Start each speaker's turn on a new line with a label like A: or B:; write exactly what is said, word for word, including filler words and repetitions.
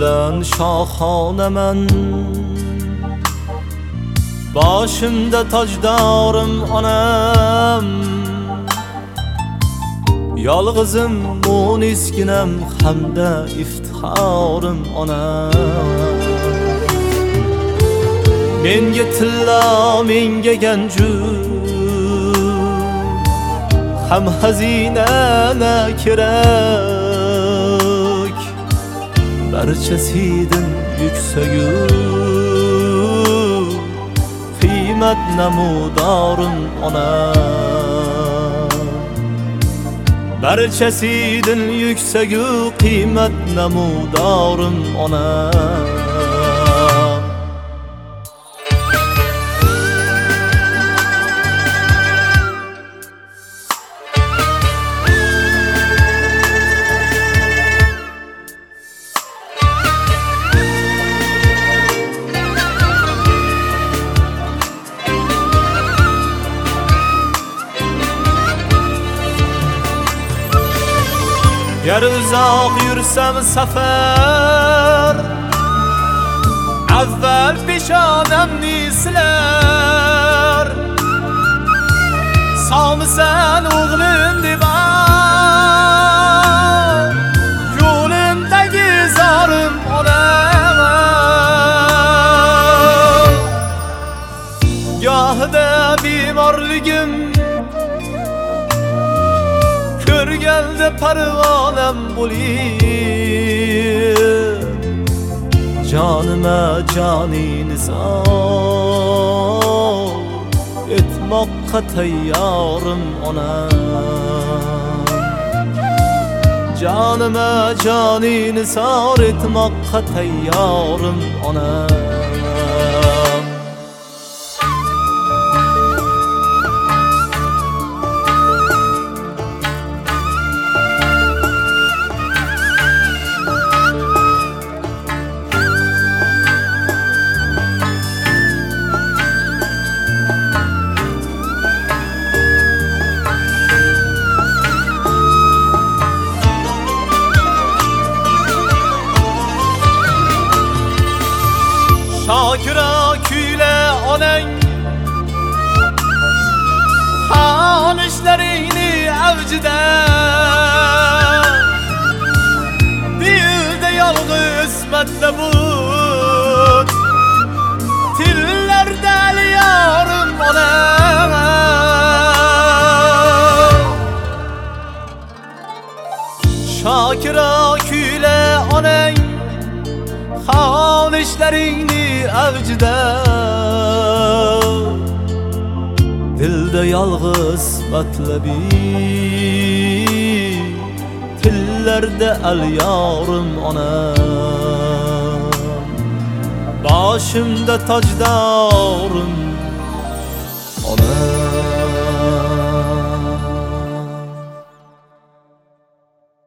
A: bilan shohonaman, boshimda tojdorim onam, yolg'izim munisginam hamda iftixorim onam. Menga tilla, menga ganju, ham xazina na kerak, barchasidan yuksagu qiymat namudorim onam. Barchasidan yuksagu qiymat namudorim onam. Yer uzoq yursam safar, avval peshonamni silar, sog'misan o'g'lim deb yo'limdagi zorim onam. Gohida bemorligim ko'rganda parvonam bo'lib, jonima joni nizor etmoqqa tayyorim onam. Jonima joni nizor etmoqqa tayyorim onam. Shokira kuyla onang, xonishlaringni avjida, dilda yolg'iz matlabut, tillarda yorim onam. Shokira kuyla onang, xonishlaringni avjida, dilda yolg'iz matlabi, tillarda al yorim onam. Boshimda tojdorim onam.